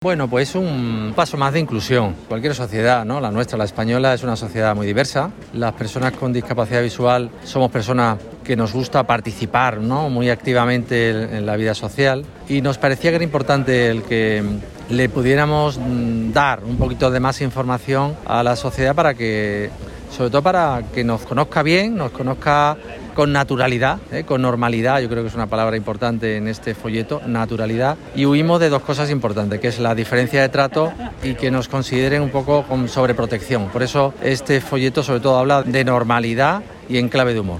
Bueno, pues un paso más de inclusión. Cualquier sociedad, ¿no? La nuestra, la española, es una sociedad muy diversa. Las personas con discapacidad visual somos personas que nos gusta participar, ¿no? Muy activamente en la vida social, y nos parecía que era importante el que le pudiéramos dar un poquito de más información a la sociedad sobre todo para que nos conozca bien, nos conozca con naturalidad, con normalidad. Yo creo que es una palabra importante en este folleto, naturalidad, y huimos de dos cosas importantes, que es la diferencia de trato y que nos consideren un poco con sobreprotección. Por eso este folleto sobre todo habla de normalidad y en clave de humor.